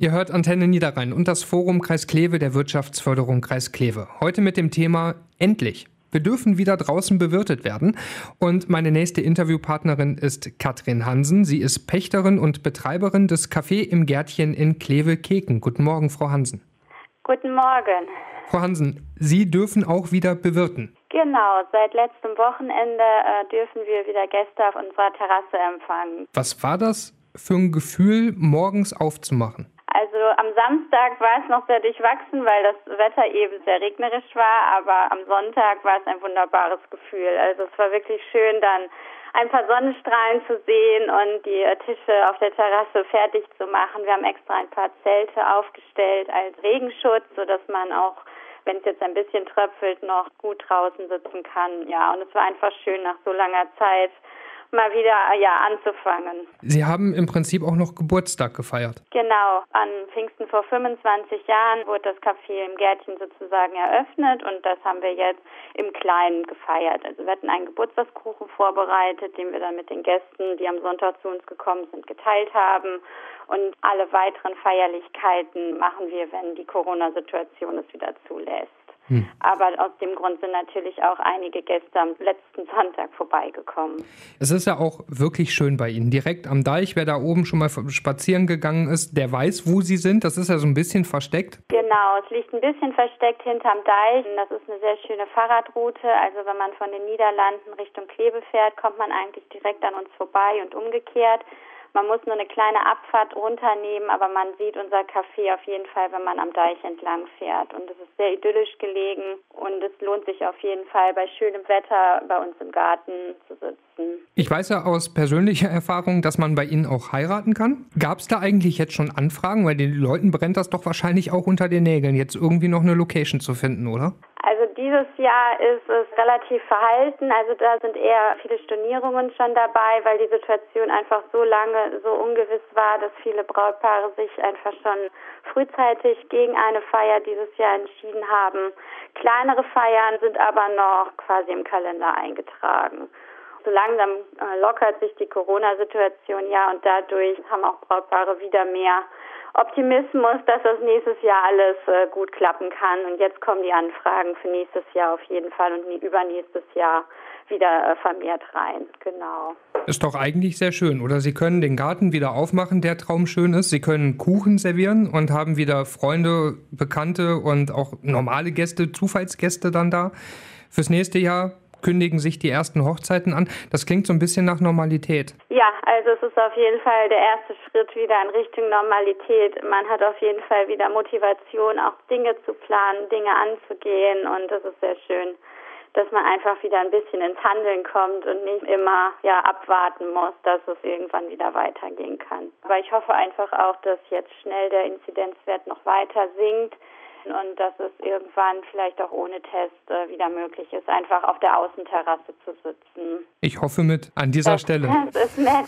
Ihr hört Antenne Niederrhein und das Forum Kreis Kleve der Wirtschaftsförderung Kreis Kleve. Heute mit dem Thema Endlich. Wir dürfen wieder draußen bewirtet werden. Und meine nächste Interviewpartnerin ist Katrin Hansen. Sie ist Pächterin und Betreiberin des Café im Gärtchen in Kleve-Keken. Guten Morgen, Frau Hansen. Guten Morgen. Frau Hansen, Sie dürfen auch wieder bewirten. Genau, seit letztem Wochenende dürfen wir wieder Gäste auf unserer Terrasse empfangen. Was war das für ein Gefühl, morgens aufzumachen? Also am Samstag war es noch sehr durchwachsen, weil das Wetter eben sehr regnerisch war, aber am Sonntag war es ein wunderbares Gefühl. Also es war wirklich schön, dann ein paar Sonnenstrahlen zu sehen und die Tische auf der Terrasse fertig zu machen. Wir haben extra ein paar Zelte aufgestellt als Regenschutz, sodass man auch, wenn es jetzt ein bisschen tröpfelt, noch gut draußen sitzen kann. Ja, und es war einfach schön, nach so langer Zeit mal wieder anzufangen. Sie haben im Prinzip auch noch Geburtstag gefeiert. Genau, an Pfingsten vor 25 Jahren wurde das Café im Gärtchen sozusagen eröffnet und das haben wir jetzt im Kleinen gefeiert. Also wir hatten einen Geburtstagskuchen vorbereitet, den wir dann mit den Gästen, die am Sonntag zu uns gekommen sind, geteilt haben. Und alle weiteren Feierlichkeiten machen wir, wenn die Corona-Situation es wieder zulässt. Aber aus dem Grund sind natürlich auch einige Gäste am letzten Sonntag vorbeigekommen. Es ist ja auch wirklich schön bei Ihnen. Direkt am Deich, wer da oben schon mal spazieren gegangen ist, der weiß, wo Sie sind. Das ist ja so ein bisschen versteckt. Genau, es liegt ein bisschen versteckt hinterm Deich. Das ist eine sehr schöne Fahrradroute. Also wenn man von den Niederlanden Richtung Kleve fährt, kommt man eigentlich direkt an uns vorbei und umgekehrt. Man muss nur eine kleine Abfahrt runternehmen, aber man sieht unser Café auf jeden Fall, wenn man am Deich entlang fährt. Und es ist sehr idyllisch gelegen und es lohnt sich auf jeden Fall, bei schönem Wetter bei uns im Garten zu sitzen. Ich weiß ja aus persönlicher Erfahrung, dass man bei Ihnen auch heiraten kann. Gab es da eigentlich jetzt schon Anfragen? Weil den Leuten brennt das doch wahrscheinlich auch unter den Nägeln, jetzt irgendwie noch eine Location zu finden, oder? Also dieses Jahr ist es relativ verhalten, also da sind eher viele Stornierungen schon dabei, weil die Situation einfach so lange so ungewiss war, dass viele Brautpaare sich einfach schon frühzeitig gegen eine Feier dieses Jahr entschieden haben. Kleinere Feiern sind aber noch quasi im Kalender eingetragen. So langsam lockert sich die Corona-Situation und dadurch haben auch Brautpaare wieder mehr Optimismus, dass das nächstes Jahr alles gut klappen kann. Und jetzt kommen die Anfragen für nächstes Jahr auf jeden Fall und übernächstes Jahr wieder vermehrt rein. Genau. Ist doch eigentlich sehr schön, oder? Sie können den Garten wieder aufmachen, der traumschön ist. Sie können Kuchen servieren und haben wieder Freunde, Bekannte und auch normale Gäste, Zufallsgäste dann da. Fürs nächste Jahr kündigen sich die ersten Hochzeiten an. Das klingt so ein bisschen nach Normalität. Ja, also es ist auf jeden Fall der erste Schritt wieder in Richtung Normalität. Man hat auf jeden Fall wieder Motivation, auch Dinge zu planen, Dinge anzugehen und das ist sehr schön, dass man einfach wieder ein bisschen ins Handeln kommt und nicht immer abwarten muss, dass es irgendwann wieder weitergehen kann. Aber ich hoffe einfach auch, dass jetzt schnell der Inzidenzwert noch weiter sinkt und dass es irgendwann vielleicht auch ohne Test wieder möglich ist, einfach auf der Außenterrasse zu sitzen. Ich hoffe mit an dieser Stelle. Das ist nett.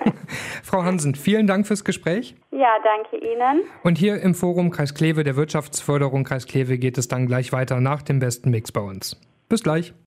Frau Hansen, vielen Dank fürs Gespräch. Ja, danke Ihnen. Und hier im Forum Kreis Kleve der Wirtschaftsförderung Kreis Kleve geht es dann gleich weiter nach dem besten Mix bei uns. Bis gleich.